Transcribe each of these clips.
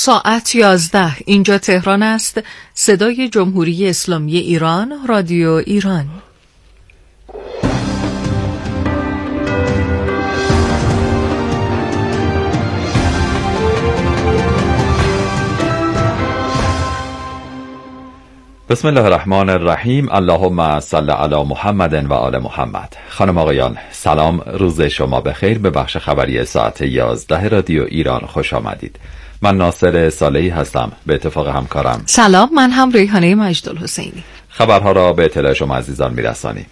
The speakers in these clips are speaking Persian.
ساعت 11 اینجا تهران است. صدای جمهوری اسلامی ایران، رادیو ایران. بسم الله الرحمن الرحیم. اللهم صل علی محمد و آل محمد. خانم آقایان سلام، روز شما بخیر. به بخش خبری ساعت 11 رادیو ایران خوش آمدید. من ناصر صالحی هستم به اتفاق همکارم. سلام، من هم ریحانه مجدالحسینی. خبرها را به اطلاع شما عزیزان میرسانیم.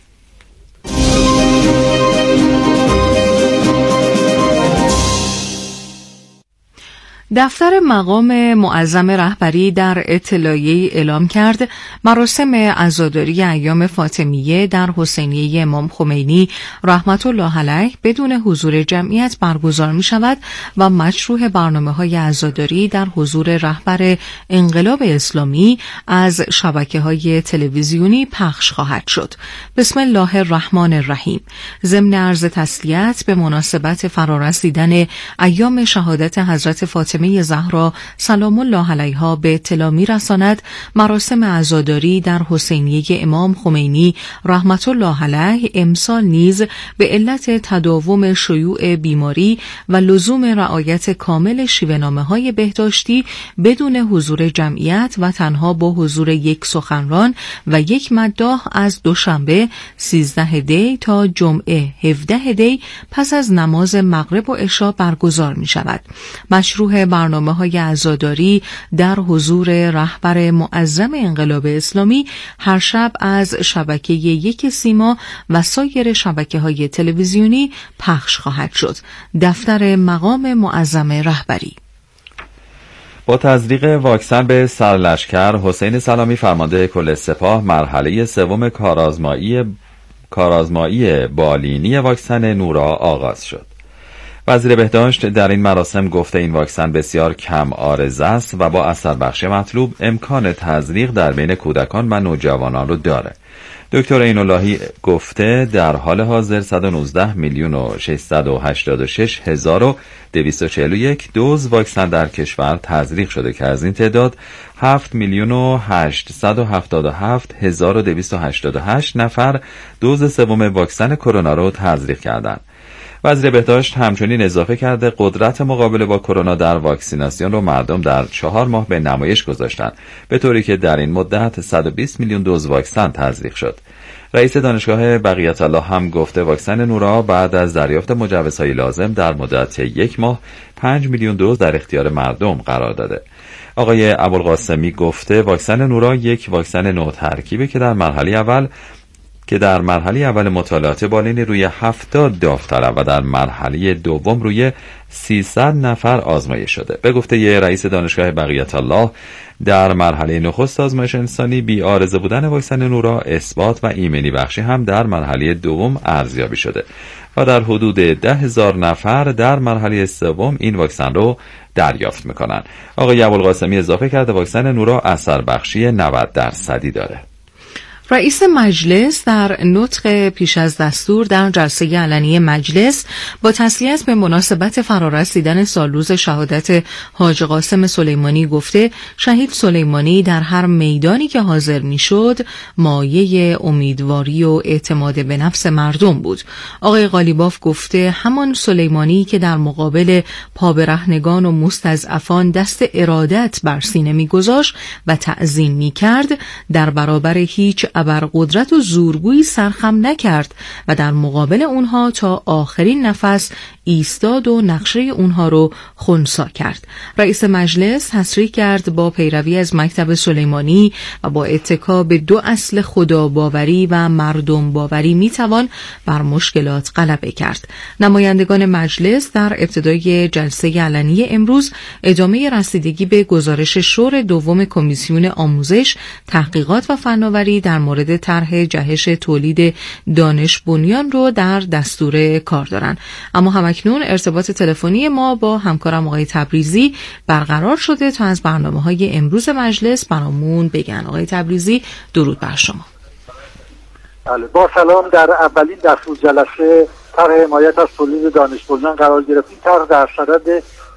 دفتر مقام معظم رهبری در اطلاعیه‌ای اعلام کرد مراسم عزاداری ایام فاطمیه در حسینیه امام خمینی رحمت الله علیه بدون حضور جمعیت برگزار می شود و مشروع برنامه‌های عزاداری در حضور رهبر انقلاب اسلامی از شبکه‌های تلویزیونی پخش خواهد شد. بسم الله الرحمن الرحیم. ضمن عرض تسلیت به مناسبت فرارسیدن ایام شهادت حضرت فاطمه زهرا سلام الله علیها به اطلاع می‌رساند مراسم عزاداری در حسینیه امام خمینی رحمت الله علیه امسال نیز به علت تداوم شیوع بیماری و لزوم رعایت کامل شیوه‌نامه‌های بهداشتی بدون حضور جمعیت و تنها با حضور یک سخنران و یک مداح از دوشنبه 13 دی تا جمعه 17 دی پس از نماز مغرب و عشا برگزار می‌شود. مشروع برنامه‌های عزاداری در حضور رهبر معظم انقلاب اسلامی هر شب از شبکه یک سیما و سایر شبکه‌های تلویزیونی پخش خواهد شد. دفتر مقام معظم رهبری. با تزریق واکسن به سرلشکر، حسین سلامی فرمانده کل سپاه مرحله سوم کارآزمایی بالینی واکسن نورا آغاز شد. وزیر بهداشت در این مراسم گفته این واکسن بسیار کم عارضه است و با اثر بخشی مطلوب امکان تزریق در بین کودکان و نوجوانان رو داره. دکتر عین‌اللهی گفته در حال حاضر 119,686,241 دوز واکسن در کشور تزریق شده که از این تعداد 7,877,288 نفر دوز سوم واکسن کرونا رو تزریق کردند. وزیر بهداشت همچنین اضافه کرده قدرت مقابله با کرونا در واکسیناسیون رو مردم در 4 ماه به نمایش گذاشتند، به طوری که در این مدت 120 میلیون دوز واکسن تزریق شد. رئیس دانشگاه بقیت الله هم گفته واکسن نورا بعد از دریافت مجوزهای لازم در مدت 1 ماه 5 میلیون دوز در اختیار مردم قرار داده. آقای ابوالقاسمی گفته واکسن نورا یک واکسن نو ترکیبه که در مرحله اول مطالعات بالینی روی 70 داوطلب و در مرحله دوم روی 300 نفر آزمایش شده. به گفته رئیس دانشگاه بقیت الله در مرحله نخست آزمایش انسانی بی عارضه بودن واکسن نورا اثبات و ایمنی بخشی هم در مرحله دوم ارزیابی شده و در حدود 10,000 نفر در مرحله سوم این واکسن رو دریافت میکنن. آقای ابوالقاسمی اضافه کرده واکسن نورا اثر بخشی 90% داره. رئیس مجلس در نطق پیش از دستور در جلسه علنی مجلس با تسلیت به مناسبت فرارسیدن سالروز شهادت حاج قاسم سلیمانی گفته شهید سلیمانی در هر میدانی که حاضر میشد مایه امیدواری و اعتماد به نفس مردم بود. آقای قالیباف گفته همان سلیمانی که در مقابل پابرهنگان و مستضعفان دست ارادت بر سینه میگذاشت و تعظیم میکرد در برابر هیچ ابرقدرت و زورگویی سرخم نکرد و در مقابل اونها تا آخرین نفس ایستاد و نقشه اونها رو خنثی کرد. رئیس مجلس تصریح کرد با پیروی از مکتب سلیمانی و با اتکا به 2 اصل خدا باوری و مردم باوری میتوان بر مشکلات غلبه کرد. نمایندگان مجلس در ابتدای جلسه علنی امروز ادامه رسیدگی به گزارش شور دوم کمیسیون آموزش، تحقیقات و فناوری در مورد طرح جهش تولید دانش بنیان رو در دستور کار دارن. اما همکنون ارتباط تلفنی ما با همکارم آقای تبریزی برقرار شده تا از برنامه‌های امروز مجلس برامون بگن. آقای تبریزی درود بر شما. بله، با سلام. در اولین دستور جلسه طرح حمایت از تولید دانش بنیان قرار گرفت. این طرح در صدد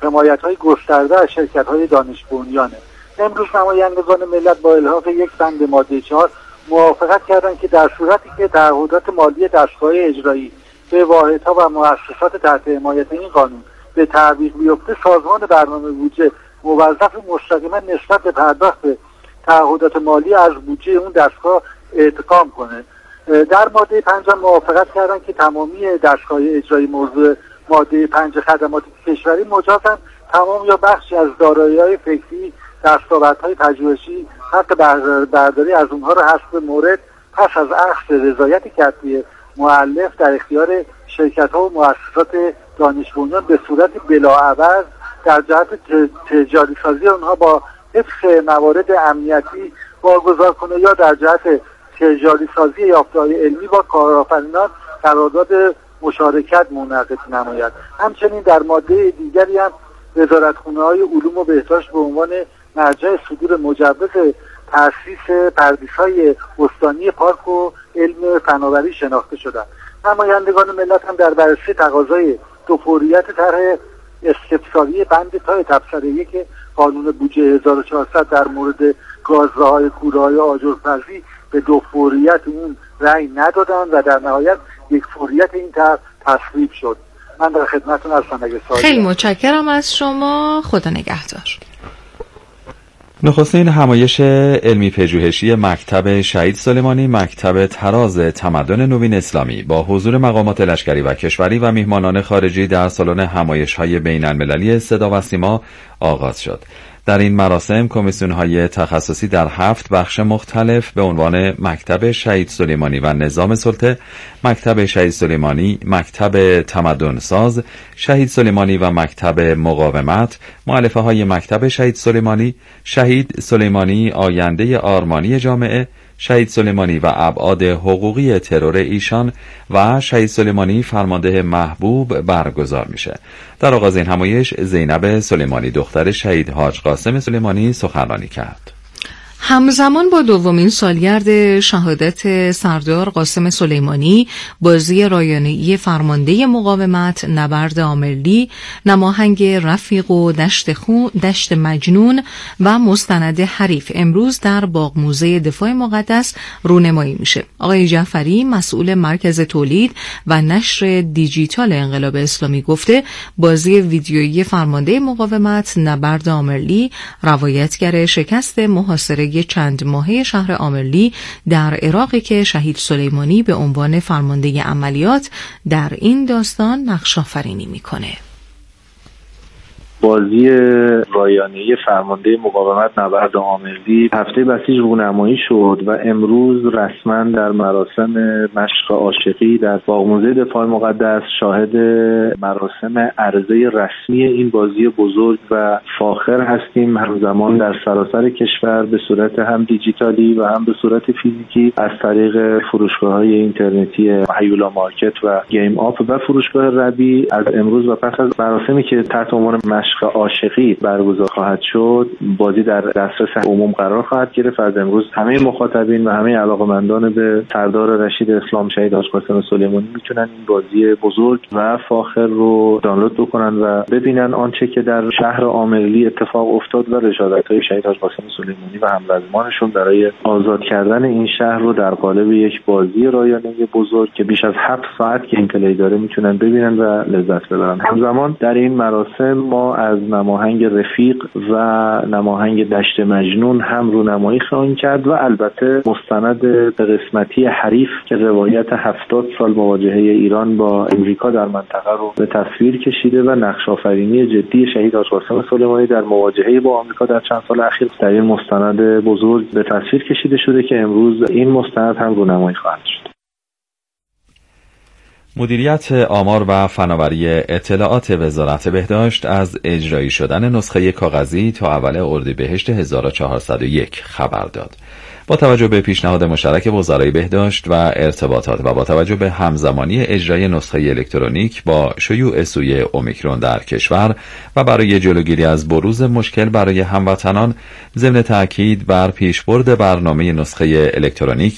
حمایت‌های گسترده از شرکت‌های دانش بنیانه. امروز نمایندگان ملت با الحاق یک بند ماده 4 موافقت کردند که در صورتی که تعهدات مالی دستگاه اجرایی به واحدها و مؤسسات تحت حمایت این قانون به تعویق بیفته، سازمان برنامه بودجه موظف مستقیما نسبت به پرداخت تعهدات مالی از بودجه اون دستگاه اعتقام کنه. در ماده 5 موافقت کردن که تمامی دستگاه اجرایی موضوع ماده 5 خدمات کشوری مجازن تمام یا بخشی از دارایی‌های فکری، دستاوردهای پژوهشی، حق برداری از اونها را حسب مورد پس از اخذ رضایت کتبی مؤلف در اختیار شرکت‌ها و مؤسسات دانش بنیان به صورت بلاعوض در جهت تجاری سازی اونها با حفظ موارد امنیتی واگذار کنه یا در جهت تجاری سازی یافته‌های علمی با کارآفرینان قرارداد مشارکت منعقد نماید. همچنین در ماده دیگری هم وزارتخانه‌های علوم و بهداشت به عنوان مرجع صدور مجوز تأسیس پردیس‌های استانی پارک و علم فناوری شناخته شدند. نمایندگان ملت هم در بررسی تقاضای دو فوریت طرح استفساری بند تا تبصره 1 قانون بودجه 1400 در مورد گازره‌های کوره‌های آجرپزی به دو فوریت اون رأی ندادن و در نهایت یک فوریت این طرح تصویب شد. من در خدمتتون هستم. خیلی متشکرم از شما. خدا نگهدار. نخستین همایش علمی پژوهشی مکتب شهید سلیمانی، مکتب تراز تمدن نوین اسلامی با حضور مقامات لشکری و کشوری و میهمانان خارجی در سالن همایش‌های بین‌المللی صدا و سیما آغاز شد. در این مراسم کمیسیون‌های تخصصی در 7 بخش مختلف به عنوان مکتب شهید سلیمانی و نظام سلطه، مکتب شهید سلیمانی، مکتب تمدن ساز، شهید سلیمانی و مکتب مقاومت، مؤلفه‌های مکتب شهید سلیمانی، شهید سلیمانی آینده آرمانی جامعه، شهید سلیمانی و ابعاد حقوقی ترور ایشان و شهید سلیمانی فرمانده محبوب برگزار میشه. در آغاز این همایش زینب سلیمانی دختر شهید حاج قاسم سلیمانی سخنرانی کرد. همزمان با دومین سالگرد شهادت سردار قاسم سلیمانی، بازی رایانه‌ای فرمانده مقاومت نبرد آمرلی، نماهنگ رفیق و دشت مجنون و مستند حریف امروز در باغ موزه دفاع مقدس رونمایی میشه. آقای جعفری مسئول مرکز تولید و نشر دیجیتال انقلاب اسلامی گفته بازی ویدیویی فرمانده مقاومت نبرد آمرلی روایتگر شکست محاصره چند ماهه شهر آمرلی در عراقی که شهید سلیمانی به عنوان فرمانده عملیات در این داستان نقش آفرینی میکنه. بازی رایانه‌ای فرمانده مقاومت نبرد آمرلی هفته بسیج رونمایی شد و امروز رسما در مراسم مشق عاشقی در باغ موزه دفاع مقدس شاهد مراسم عرضه رسمی این بازی بزرگ و فاخر هستیم. همزمان در سراسر کشور به صورت هم دیجیتالی و هم به صورت فیزیکی از طریق فروشگاه‌های اینترنتی هیولا مارکت و گیم آپ و فروشگاه ربی از امروز و پس از مراسمی که تحت عنوان مشق عاشقی برگزار خواهد شد بازی در دسترس عموم قرار خواهد گرفت. از امروز همه مخاطبین و همه علاقه‌مندان به سردار رشید اسلام شهید حاج قاسم سلیمانی میتونن این بازی بزرگ و فاخر رو دانلود بکنن و ببینن آنچه که در شهر آمرلی اتفاق افتاد و رشادت‌های شهید حاج قاسم سلیمانی و همرزمانشون برای آزاد کردن این شهر رو در قالب یک بازی رایانه بزرگ که بیش از 7 ساعت گیم پلی داره میتونن ببینن و لذت ببرن. همزمان در این مراسم ما از نماهنگ رفیق و نماهنگ دشت مجنون هم رونمایی خواهیم کرد و البته مستند به قسمتی حریف که روایت 70 سال مواجهه ایران با امریکا در منطقه رو به تصویر کشیده و نقش آفرینی جدی شهید حاج قاسم سلیمانی در مواجهه با آمریکا در چند سال اخیر در این مستند بزرگ به تصویر کشیده شده که امروز این مستند هم رونمایی خواهد شد. مدیریت آمار و فناوری اطلاعات وزارت بهداشت از اجرایی شدن نسخه کاغذی تا اول اردیبهشت 1401 خبر داد. با توجه به پیشنهاد مشترک وزرای بهداشت و ارتباطات و با توجه به همزمانی اجرای نسخه الکترونیک با شیوع سوی اومیکرون در کشور و برای جلوگیری از بروز مشکل برای هموطنان، ضمن تاکید بر پیشبرد برنامه نسخه الکترونیک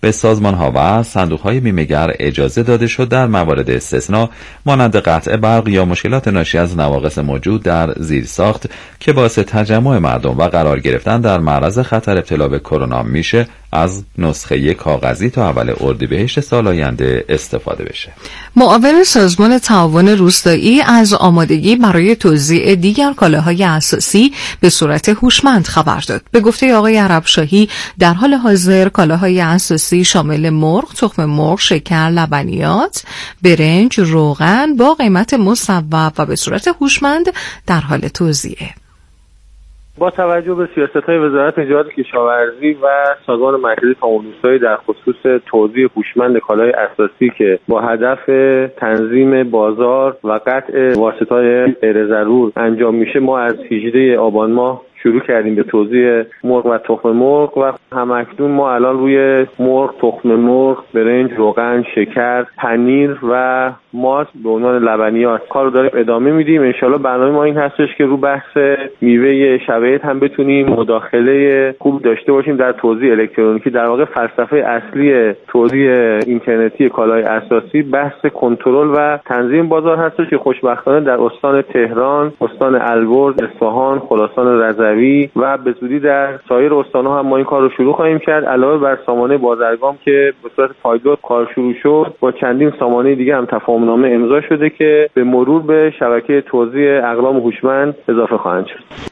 به سازمان‌ها و صندوق‌های بیمه‌گر اجازه داده شد در موارد استثنا مانند قطع برق یا مشکلات ناشی از نواقص موجود در زیرساخت که باعث تجمع مردم و قرار گرفتن در معرض خطر ابتلا به کرونا میشه از نسخه کاغذی تا اول اردیبهشت سال آینده استفاده بشه. معاون سازمان تعاون روستایی از آمادگی برای توزیع دیگر کالاهای اساسی به صورت هوشمند خبر داد. به گفته آقای عربشاهی در حال حاضر کالاهای اساسی شامل مرغ، تخم مرغ، شکر، لبنیات، برنج، روغن با قیمت مصوب و به صورت هوشمند در حال توزیعه. با توجه به سیاست‌های وزارت تجارت کشاورزی و سازمان مرکزی تعاون روستایی در خصوص توزیع هوشمند کالای اساسی که با هدف تنظیم بازار و قطع واسطه‌های غیر ضرور انجام میشه، ما از 18 آبان ماه شروع کردیم به توزیع مرغ و تخم مرغ و همکنون ما الان روی مرغ، تخم مرغ، برنج، روغن، شکر، پنیر و ماست به عنوان لبنیات کار رو داریم ادامه میدیم. انشالله برنامه ما این هستش که رو بحث میوه شبیه‌ات هم بتونیم مداخله خوب داشته باشیم در توزیع الکترونیکی. در واقع فلسفه اصلی توزیع اینترنتی کالای اساسی بحث کنترل و تنظیم بازار هستش که خوشبختانه در استان تهران، استان البرز، اصفهان، خراسان رضوی و به زودی در سایر استان‌ها هم ما این کار رو شروع خواهیم کرد. علاوه بر سامانه بازرگان که به صورت پایدار کار شروع شد، با چندین سامانه دیگه هم تفاهم‌نامه امضا شده که به مرور به شبکه توزیع اقلام هوشمند اضافه خواهند شد.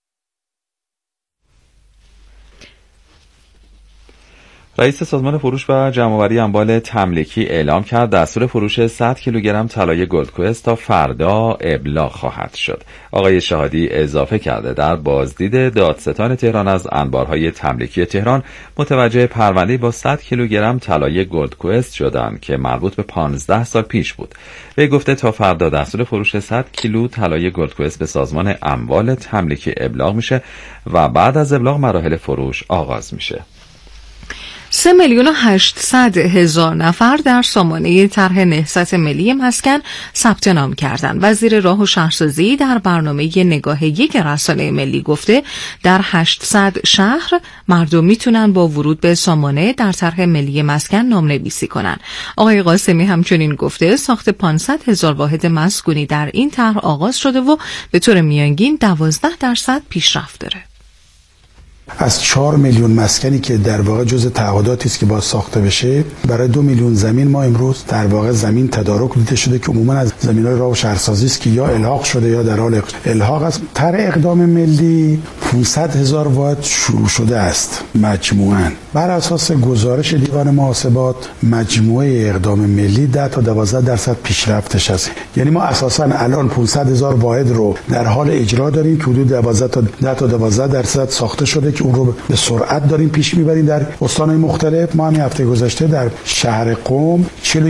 رئیس سازمان فروش و جمع‌آوری اموال تملیکی اعلام کرد دستور فروش 100 کیلوگرم طلای گلدکوست تا فردا ابلاغ خواهد شد. آقای شهادی اضافه کرده در بازدید دادستان تهران از انبارهای تملیکی تهران متوجه پرونده‌ای با 100 کیلوگرم طلای گلدکوست شدند که مربوط به 15 سال پیش بود. وی گفته تا فردا دستور فروش 100 کیلو طلای گلدکوست به سازمان اموال تملیکی ابلاغ میشه و بعد از ابلاغ مراحل فروش آغاز میشه. 3,800,000 نفر در سامانه طرح نهضت ملی مسکن ثبت نام کردند. وزیر راه و شهرسازی در برنامه نگاه یک رسانه ملی گفته در 800 شهر مردم میتونن با ورود به سامانه در طرح ملی مسکن نامنویسی کنن. آقای قاسمی همچنین گفته ساخت 500,000 واحد مسکونی در این طرح آغاز شده و به طور میانگین 12% پیشرفت داره. از 4 میلیون مسکنی که در واقع جزء تعهداتی است که باید ساخته بشه، برای 2 میلیون زمین ما امروز در واقع زمین تدارک دیده شده که عموما از زمین‌های راه و شهرسازی است که یا الحاق شده یا در حال الحاق است. طرح اقدام ملی 500,000 واحد شروع شده است مجموعاً. بر اساس گزارش دیوان محاسبات مجموعه اقدام ملی 10 تا 12% پیشرفتش است. یعنی ما اساساً الان 500,000 واحد رو در حال اجرا داریم که حدود 10 تا 12% ساخته شده که اون رو به سرعت داریم پیش میبریم در استان‌های مختلف. ما همین هفته گذشته در شهر قم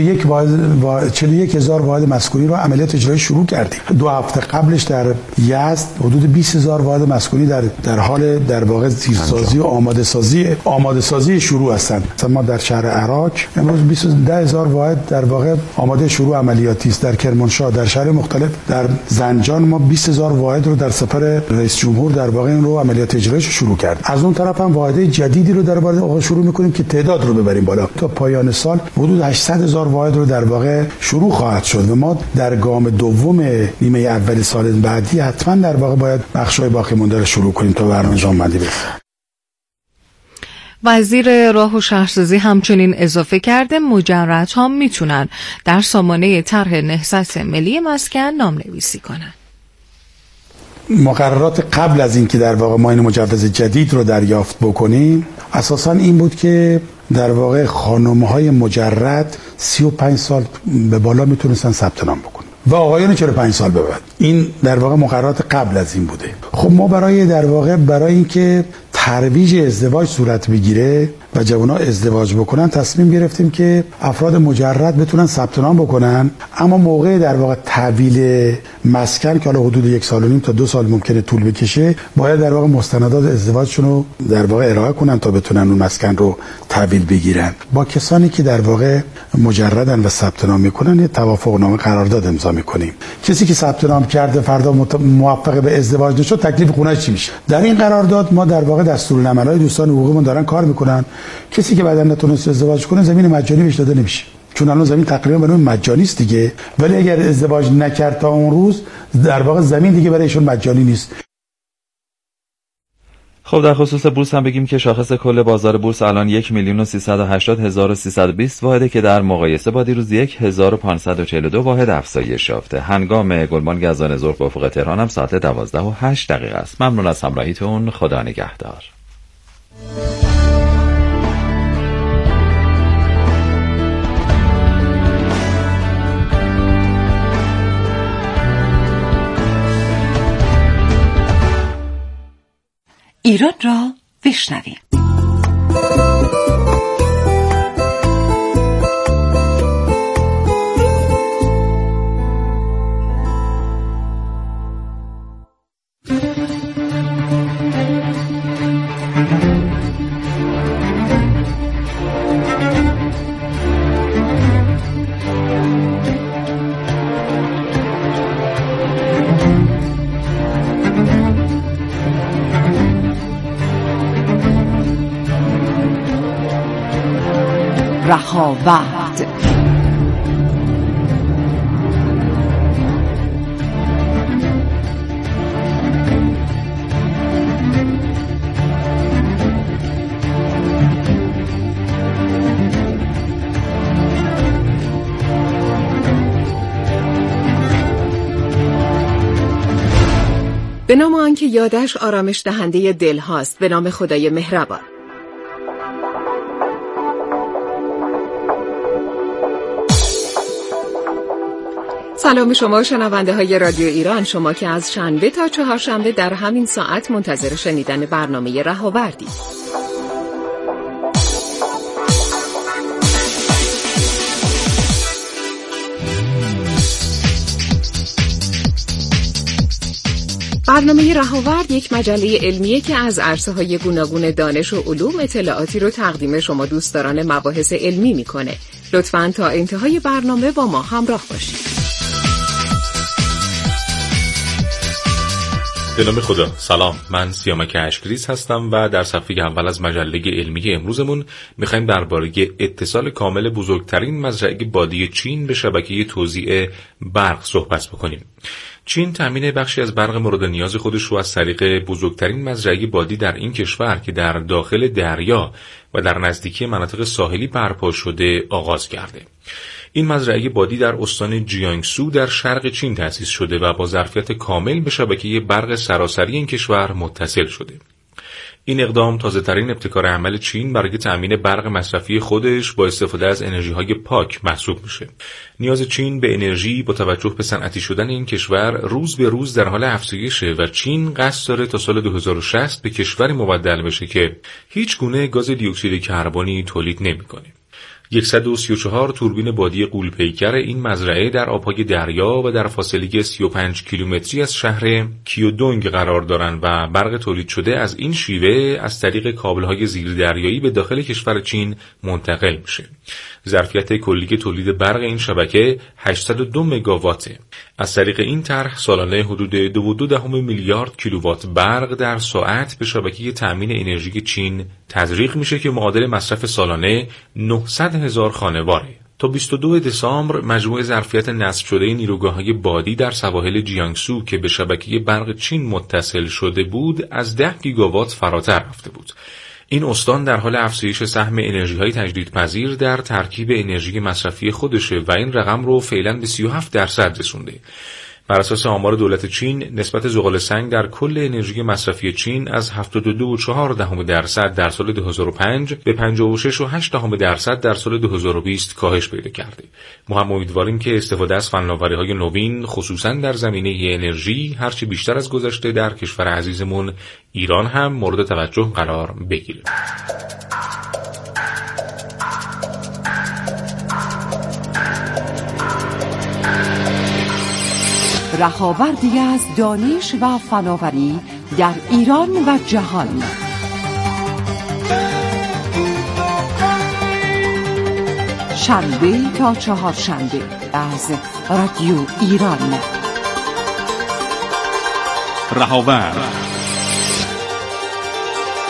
41,000 واحد مسکونی رو عملیات اجرایی شروع کردیم. 2 هفته قبلش در یزد حدود 20,000 واحد مسکونی در حال در واقع زیرسازی و آماده سازی شروع هستند. مثلا ما در شهر عراق امروز 10,000 واحد در واقع آماده شروع عملیاتی است. در کرمانشاه، در شهر مختلف، در زنجان ما 20,000 واحد رو در سفر رئیس جمهور در واقع این رو عملیات اجرایی شروع کرد. از اون طرف هم واحد جدیدی رو در واقع شروع می‌کنیم که تعداد رو ببریم بالا. تا پایان سال حدود 800,000 واحد رو در واقع شروع خواهد شد و ما در گام دوم نیمه اول سال بعدی حتما در واقع باید بخش‌های باقی مونده رو شروع کنیم تا برنامه جامع‌بندی بشه. وزیر راه و شهرسازی همچنین اضافه کرده مجردها میتونن در سامانه طرح نهضت ملی مسکن نامنویسی کنن. مقررات قبل از اینکه در واقع ما این مجوز جدید رو دریافت بکنیم اساساً این بود که در واقع خانم‌های مجرد 35 سال به بالا میتونستن ثبت نام بکنن و آقایان 45 سال به بعد. این در واقع مقررات قبل از این بوده. خب ما برای اینکه ترویج ازدواج صورت بگیره و جوان‌ها ازدواج بکنن تصمیم گرفتیم که افراد مجرد بتونن ثبت نام بکنن، اما موقع در واقع تحویل مسکن که حالا حدود 1.5 سال تا 2 سال ممکنه طول بکشه، باید در واقع مستندات ازدواجشون رو در واقع ارائه کنن تا بتونن اون مسکن رو تحویل بگیرن. با کسانی که در واقع مجردن و ثبت نام میکنن یه توافقنامه قرارداد امضا میکنیم. کسی که ثبت نام کرده فردا موفق به ازدواج نشد تکلیف خونه‌اش چی میشه؟ در این قرارداد ما در واقع دستورالعمل‌های دوستان حقوقیمون دارن کار میکنن کسی که بعداً نتونست ازدواج کنه زمین مجانی بهش داده نمیشه، چون الان زمین تقریبا برای مجانی است دیگه. ولی اگر ازدواج نکرد تا اون روز، در واقع زمین دیگه برایشون مجانی نیست. خب در خصوص بورس هم بگیم که شاخص کل بازار بورس الان 1,380,320 واحده که در مقایسه با دیروز 1,542 واحد افزایش یافته. هنگام گلبانگ اذان ظهر به افق تهران هم ساعت 12:08 است. ممنون از همراهیتون. خدا نگهدار. ایران را بشنویم. رهاورد. به نام آنکه یادش آرامش دهنده دل هاست، به نام خدای مهربان. سلام شما شنونده های رادیو ایران، شما که از شنبه تا چهارشنبه در همین ساعت منتظر شنیدن برنامه رهاوردی. برنامه رهاورد یک مجله علمیه که از عرصه‌های گوناگون دانش و علوم اطلاعاتی رو تقدیم شما دوستداران مباحث علمی میکنه. لطفاً تا انتهای برنامه با ما همراه باشید. به نام خدا. سلام، من سیامک اشکریز هستم و در صفحه اول از مجله علمی امروزمون میخوایم درباره اتصال کامل بزرگترین مزرعه بادی چین به شبکه توزیع برق صحبت بکنیم. چین تامین بخشی از برق مورد نیاز خودش رو از طریق بزرگترین مزرعه بادی در این کشور که در داخل دریا و در نزدیکی مناطق ساحلی برپا شده آغاز کرده. این مزرعه بادی در استان جیانگسو در شرق چین تأسیس شده و با ظرفیت کامل به شبکه برق سراسری این کشور متصل شده. این اقدام تازه‌ترین ابتکار عمل چین برای تأمین برق مصرفی خودش با استفاده از انرژی‌های پاک محسوب میشه. نیاز چین به انرژی با توجه به صنعتی شدن این کشور روز به روز در حال افزایشه و چین قصد داره تا سال 2060 به کشوری مبدل بشه که هیچ گونه گاز دی اکسید کربنی تولید نمی‌کنه. 134 توربین بادی غول‌پیکر این مزرعه در آبهای دریا و در فاصله 35 کیلومتری از شهر کیودونگ قرار دارند و برق تولید شده از این شیوه از طریق کابل‌های زیردریایی به داخل کشور چین منتقل میشه. ظرفیت کلی تولید برق این شبکه 802 مگاواته. از طریق این طرح سالانه حدود 2.2 میلیارد کیلووات برق در ساعت به شبکه تأمین انرژی چین تزریق میشه که معادل مصرف سالانه 900,000 خانواره. تا 22 دسامبر مجموع ظرفیت نصب شده نیروگاه‌های بادی در سواحل جیانگسو که به شبکه برق چین متصل شده بود از 10 گیگاوات فراتر رفته بود. این استان در حال افزایش سهم انرژی‌های تجدیدپذیر در ترکیب انرژی مصرفی خودشه و این رقم رو فعلا به 37% رسونده. بر اساس آمار دولت چین، نسبت زغال سنگ در کل انرژی مصرفی چین از 72.4% در سال 2005 به 56.8% در سال 2020 کاهش پیدا کرده. ما هم امیدواریم که استفاده از فناوری‌های نوین خصوصا در زمینه انرژی هرچی بیشتر از گذشته در کشور عزیزمون ایران هم مورد توجه قرار بگیره. رهاوردی از دانش و فناوری در ایران و جهان. شنبه تا چهارشنبه از رادیو ایران. رهاورد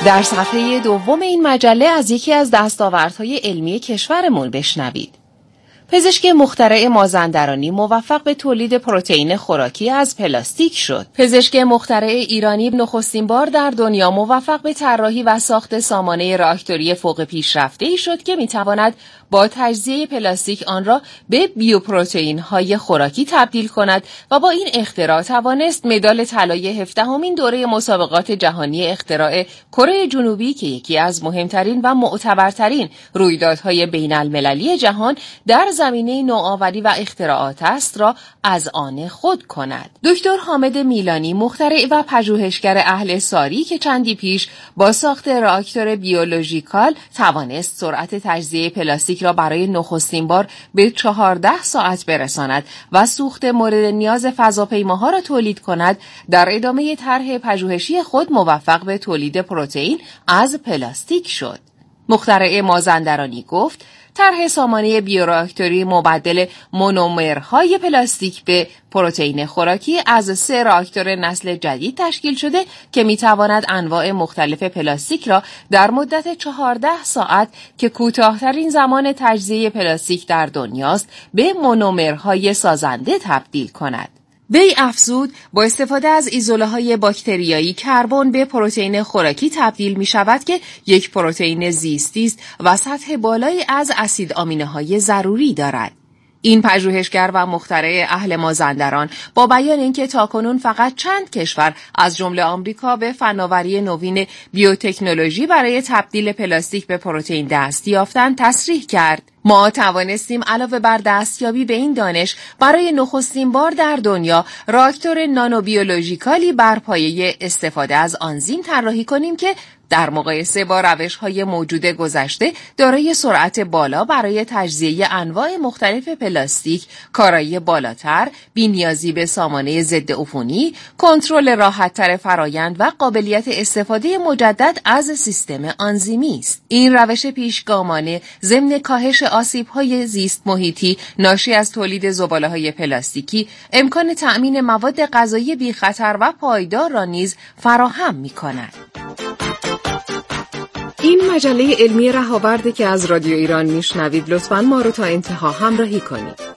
در صفحه دوم این مجله از یکی از دستاوردهای علمی کشورمون بشنوید. پزشک مخترع مازندرانی موفق به تولید پروتئین خوراکی از پلاستیک شد. پزشک مخترع ایرانی نخستین بار در دنیا موفق به طراحی و ساخت سامانه راکتوری فوق پیشرفته‌ای شد که می‌تواند با تجزیه پلاستیک آن را به بیوپروتئین‌های خوراکی تبدیل کند و با این اختراع توانست مدال طلای 17مین دوره مسابقات جهانی اختراع کره جنوبی که یکی از مهمترین و معتبرترین رویدادهای بین‌المللی جهان در زمینه نوآوری و اختراعات است را از آن خود کند. دکتر حامد میلانی مخترع و پژوهشگر اهل ساری که چندی پیش با ساخت راکتور بیولوژیکال توانست سرعت تجزیه پلاستیک را برای نخستین بار به 14 ساعت برساند و سوخت مورد نیاز فضاپیماها را تولید کند، در ادامه طرح پژوهشی خود موفق به تولید پروتئین از پلاستیک شد. مخترع مازندرانی گفت طرح سامانه بیوراکتوری مبدل مونومرهای پلاستیک به پروتئین خوراکی از 3 راکتور نسل جدید تشکیل شده که میتواند انواع مختلف پلاستیک را در مدت 14 ساعت که کوتاه‌ترین زمان تجزیه پلاستیک در دنیاست به مونومرهای سازنده تبدیل کند. وی افزود با استفاده از ایزوله‌های باکتریایی کربن به پروتئین خوراکی تبدیل می شود که یک پروتئین زیستی است و سطح بالایی از اسید آمینه‌های ضروری دارد. این پژوهشگر و مخترع اهل مازندران با بیان اینکه تاکنون فقط چند کشور از جمله آمریکا به فناوری نوین بیوتکنولوژی برای تبدیل پلاستیک به پروتئین دست یافتند تصریح کرد: ما توانستیم علاوه بر دستیابی به این دانش برای نخستین بار در دنیا راکتور نانوبیولوژیکالی بر پایه استفاده از آنزیم طراحی کنیم که در مقایسه با روش‌های موجود گذشته دارای سرعت بالا برای تجزیه انواع مختلف پلاستیک، کارایی بالاتر، بی‌نیازی به سامانه ضد عفونی، کنترل راحت‌تر فرایند و قابلیت استفاده مجدد از سیستم آنزیمی است. این روش پیشگامانه ضمن کاهش آسیب‌های زیست محیطی ناشی از تولید زباله‌های پلاستیکی، امکان تأمین مواد غذایی بی‌خطر و پایدار را نیز فراهم می‌کند. این مجله علمی رهاورده که از رادیو ایران میشنوید، لطفاً ما رو تا انتها همراهی کنید.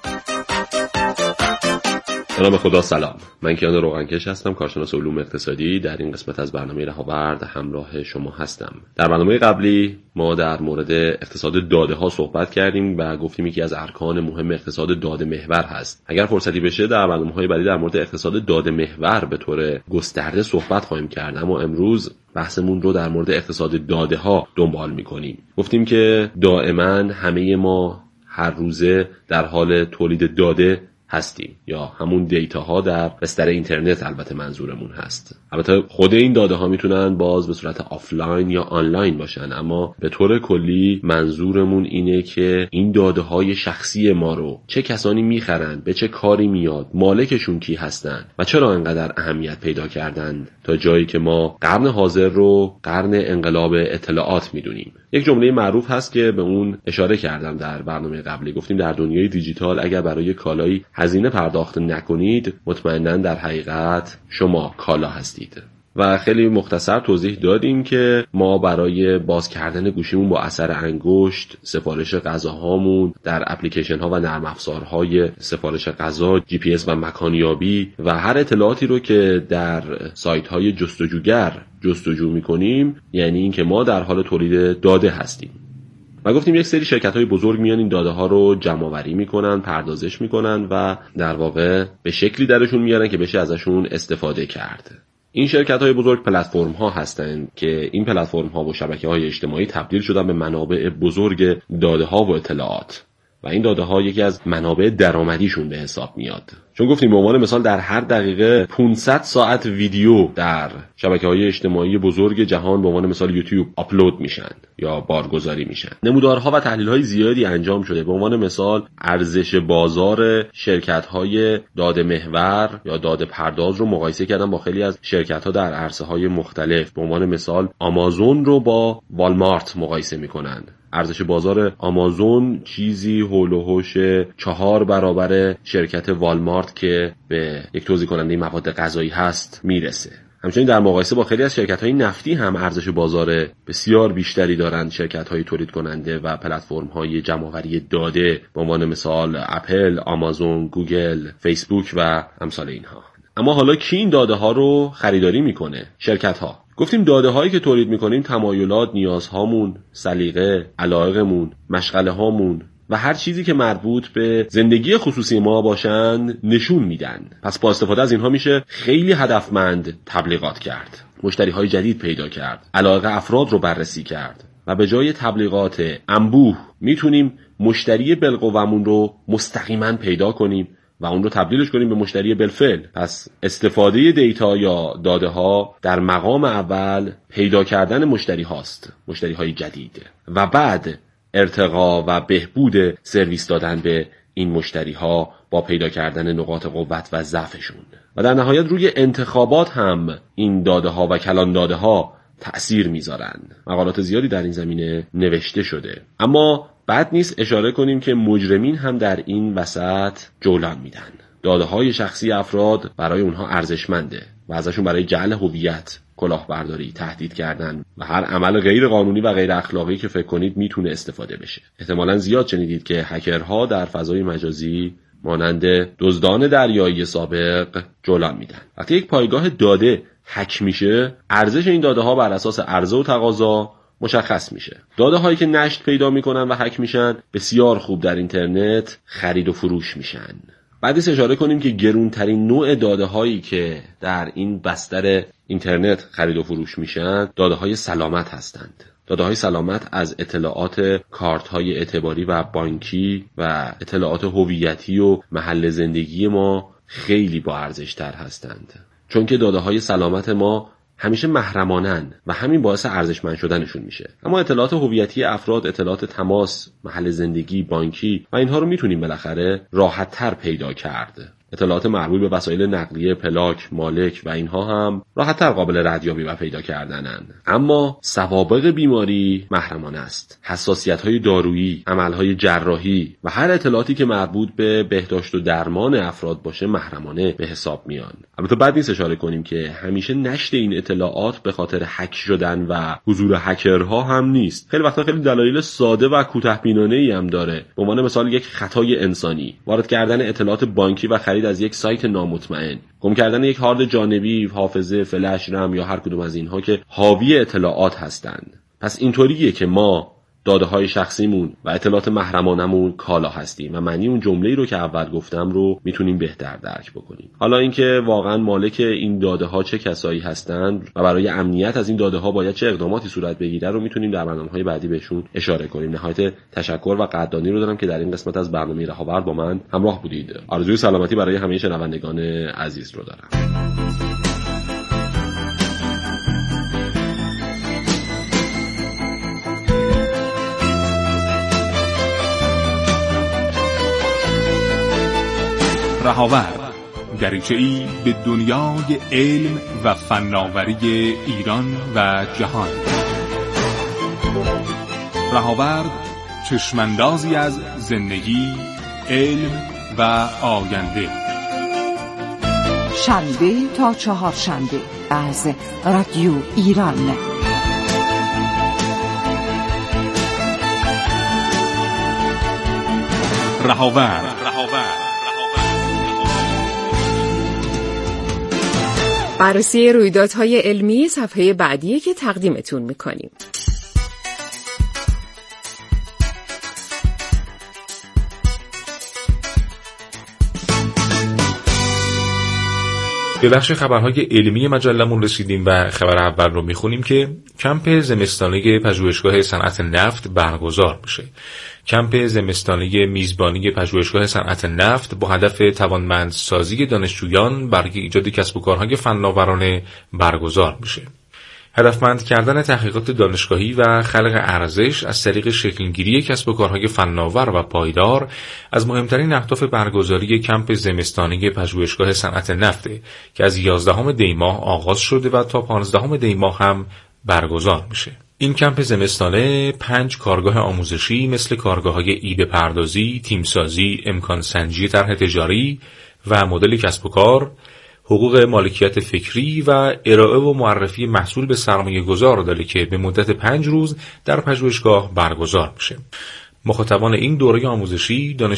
به نام خدا، سلام. من کیان روغنکش هستم، کارشناس علوم اقتصادی. در این قسمت از برنامه رهاورد همراه شما هستم. در برنامه قبلی ما در مورد اقتصاد داده ها صحبت کردیم و گفتیم یکی از ارکان مهم اقتصاد داده محور هست. اگر فرصتی بشه در برنامه‌های بعدی در مورد اقتصاد داده محور به طور گسترده صحبت خواهیم کرد، اما امروز بحثمون رو در مورد اقتصاد داده ها دنبال می‌کنیم. گفتیم که دائما همه ما هر روزه در حال تولید داده هستیم، یا همون دیتا ها در بستر اینترنت البته منظورمون هست. البته خود این داده ها میتونن باز به صورت آفلاین یا آنلاین باشن، اما به طور کلی منظورمون اینه که این داده های شخصی ما رو چه کسانی میخرن، به چه کاری میاد، مالکشون کی هستن و چرا انقدر اهمیت پیدا کردن تا جایی که ما قرن حاضر رو قرن انقلاب اطلاعات میدونیم. یک جمله معروف هست که به اون اشاره کردم در برنامه قبلی. گفتیم در دنیای دیجیتال اگر برای کالایی هزینه پرداخت نکنید، مطمئناً در حقیقت شما کالا هستید. و خیلی مختصر توضیح دادیم که ما برای باز کردن گوشیمون با اثر انگشت، سفارش غذاهامون در اپلیکیشن ها و نرم افزارهای سفارش غذا، جی پی اس و مکانیابی و هر اطلاعاتی رو که در سایت های جستجوگر جستجو میکنیم، یعنی این که ما در حال تولید داده هستیم. و گفتیم یک سری شرکت‌های بزرگ میان این داده ها رو جمع‌آوری میکنن، پردازش میکنن و در واقع به شکلی درشون میارن که بشه ازشون استفاده کرد. این شرکت‌های بزرگ پلتفرم‌ها هستند که این پلتفرم‌ها و شبکه‌های اجتماعی تبدیل شدن به منابع بزرگ داده‌ها و اطلاعات و این داده‌ها یکی از منابع درآمدیشون به حساب میاد. چون گفتیم به عنوان مثال در هر دقیقه 500 ساعت ویدیو در شبکه‌های اجتماعی بزرگ جهان به عنوان مثال یوتیوب آپلود میشن یا بارگذاری میشن. نمودارها و تحلیل‌های زیادی انجام شده. به عنوان مثال ارزش بازار شرکت‌های داده محور یا داده پرداز رو مقایسه کردن با خیلی از شرکت‌ها در عرصه‌های مختلف. به عنوان مثال آمازون رو با والمارت مقایسه میکنن. ارزش بازار آمازون چیزی هول و هوش 4 برابر شرکت والمارت که به یک توزیع کننده مواد غذایی هست میرسه. همچنین در مقایسه با خیلی از شرکت‌های نفتی هم ارزش بازار بسیار بیشتری دارند شرکت‌های تولید کننده و پلتفرم‌های جمع‌آوری داده به عنوان مثال اپل، آمازون، گوگل، فیسبوک و امثال اینها. اما حالا کی این داده‌ها رو خریداری میکنه؟ شرکت‌ها. گفتیم داده‌هایی که تولید میکنیم تمایلات، نیازهامون، سلیقه، علایقمون، مشغله‌هامون و هر چیزی که مربوط به زندگی خصوصی ما باشند نشون میدن. پس با استفاده از اینها میشه خیلی هدفمند تبلیغات کرد، مشتری‌های جدید پیدا کرد، علایق افراد رو بررسی کرد و به جای تبلیغات انبوه میتونیم مشتری بالقوه‌مون رو مستقیما پیدا کنیم و اون رو تبدیلش کنیم به مشتری بالفعل. پس استفاده دیتا یا داده ها در مقام اول پیدا کردن مشتری هاست، مشتری های جدید، و بعد ارتقا و بهبود سرویس دادن به این مشتری ها با پیدا کردن نقاط قوت و ضعفشون. و در نهایت روی انتخابات هم این داده ها و کلان داده ها تأثیر میذارن. مقالات زیادی در این زمینه نوشته شده. اما بد نیست اشاره کنیم که مجرمین هم در این وسط جولان میدن. داده های شخصی افراد برای اونها ارزشمنده و ازشون برای جعل هویت، کلاهبرداری، تهدید کردن و هر عمل غیر قانونی و غیر اخلاقی که فکر کنید میتونه استفاده بشه. احتمالاً زیاد شنیدید که هکرها در فضای مجازی مانند دزدان دریایی سابق جولان میدن. وقتی یک پایگاه داده هک میشه، ارزش این داده ها بر اساس عرضه و تقاضا مشخص میشه. داده هایی که نشت پیدا میکنن و هک میشن بسیار خوب در اینترنت خرید و فروش میشن. بعدش اشاره کنیم که گرونترین نوع داده هایی که در این بستر اینترنت خرید و فروش میشن داده های سلامت هستند. داده های سلامت از اطلاعات کارت های اعتباری و بانکی و اطلاعات هویتی و محل زندگی ما خیلی با ارزش تر هستند، چون که داده های سلامت ما همیشه محرمانن و همین باعث ارزشمند شدنشون میشه. اما اطلاعات هویتی افراد، اطلاعات تماس، محل زندگی، بانکی و اینها رو میتونیم بالاخره راحت‌تر پیدا کرد. اطلاعات مربوط به وسایل نقلیه، پلاک، مالک و اینها هم راحت‌تر قابل ردیابی و پیدا کردنن. اما سوابق بیماری محرمانه است. حساسیت‌های دارویی، عمل‌های جراحی و هر اطلاعاتی که مربوط به بهداشت و درمان افراد باشه محرمانه به حساب میان. البته بد نیست اشاره کنیم که همیشه نشر این اطلاعات به خاطر هک شدن و حضور هکرها هم نیست. خیلی وقتا خیلی دلایل ساده و کوتاه‌بینانه‌ای هم داره. به عنوان مثال یک خطای انسانی، وارد کردن اطلاعات بانکی و خرید از یک سایت نامطمئن، گم کردن یک هارد جانبی، حافظه، فلش، رم یا هر کدوم از اینها که حاوی اطلاعات هستند. پس اینطوریه که ما داده های شخصیمون و اطلاعات محرمانمون کالا هستیم و معنی اون جمله‌ای رو که اول گفتم رو میتونیم بهتر درک بکنیم. حالا اینکه واقعا مالک این داده ها چه کسایی هستند و برای امنیت از این داده ها باید چه اقداماتی صورت بگیره رو میتونیم در برنامه‌های بعدی بهشون اشاره کنیم. نهایت تشکر و قدردانی رو دارم که در این قسمت از برنامه رهاورد با من همراه بودید. آرزوی سلامتی برای همه شنوندگان عزیز رو دارم. رهاورد، دریچه‌ای به دنیای علم و فناوری ایران و جهان. رهاورد، چشماندازی از زندگی، علم و آینده. شنبه تا چهارشنبه از رادیو ایران. رهاورد. بررسی رویدادهای علمی صفحه بعدیه که تقدیمتون میکنیم. به بخش خبرهای علمی مجلمون رسیدیم و خبر اول رو میخونیم که کمپ زمستانه پژوهشگاه صنعت نفت برگزار میشه. کمپ زمستانه میزبانی پژوهشگاه صنعت نفت با هدف توانمندسازی دانشجویان برای ایجاد کسب و کارهای فناورانه برگزار میشه. هدفمند کردن تحقیقات دانشگاهی و خلق ارزش از طریق شکلگیری کسب و کارهای فناور و پایدار از مهمترین اهداف برگزاری کمپ زمستانه پژوهشگاه صنعت نفت که از 11 دی ماه آغاز شده و تا 15 دی ماه هم برگزار میشه. این کمپ زمستانه 5 کارگاه آموزشی مثل کارگاه‌های ایده پردازی، تیمسازی، امکان سنجی طرح تجاری و مدل کسب و کار، حقوق مالکیت فکری و ارائه و معرفی محصول به سرمایه گذار داره که به مدت 5 روز در پژوهشگاه برگزار میشه. مخاطبان این دوره آموزشی